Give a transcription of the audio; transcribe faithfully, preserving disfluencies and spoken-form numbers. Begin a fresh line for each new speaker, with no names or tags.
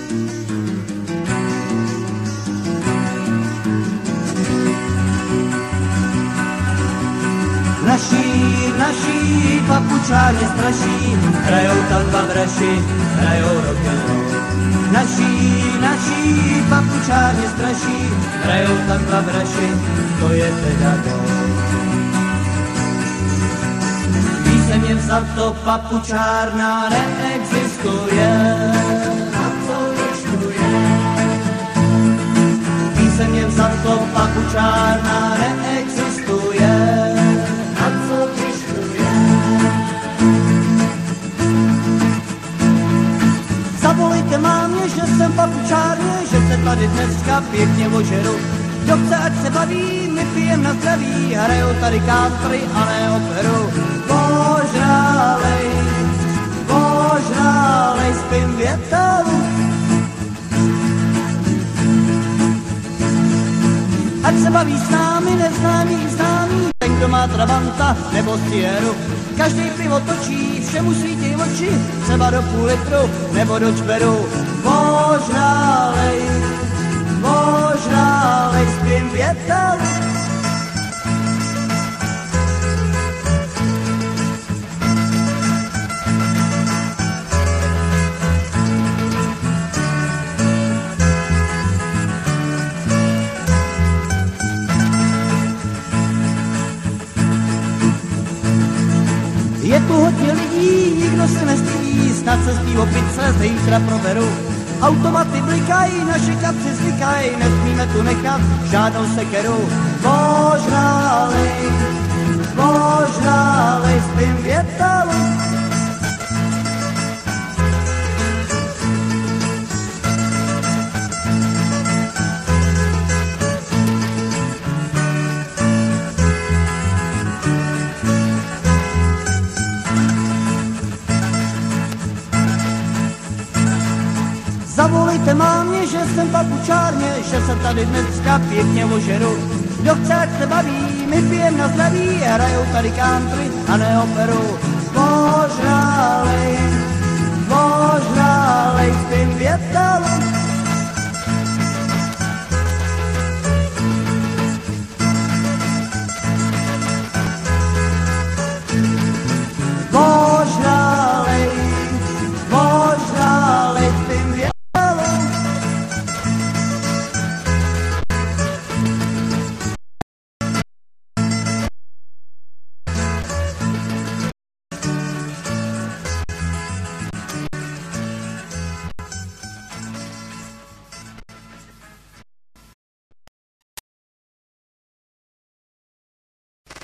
Naší, naší papučárně straší, hrajou tam dva draši, hrajou rock'n'roll. Naší, naší papučárně straší, hrajou tam dva draši, to je teda gól. Písemně vzato papučárna neexistuje, a co účtuje? Písemně vzato papučárna neexistuje, zavolejte mámě, že jsem papučárně, že se tady dneska pěkně ožeru. Kdo chce, ať se baví, my pijem na zdraví, hrajou tady country a ne operu. Požrálej, požrálej, spím větalu. Ať se baví s námi, neznámý i známý, ten, kdo má Trabanta nebo Sierru. Každý pivo točí, všemu svítí oči, třeba do půl litru nebo do čveru. Požrálej, požrálej, spím větalu. Je tu hodně lidí, nikdo se nestydí, snad se z té opice zítra proberu. Automaty blikají, naše kapři zvykají, nesmíme tu nechat žádnou sekeru. Požrálej, požrálej, spím větalu. Zavolejte mámě, že jsem papučárně, že se tady dneska pěkně ožeru. Kdo chce, ať se baví, my pijem na zdraví, hrajou tady country a ne operu. Požrálej, požrálej, spím větalu.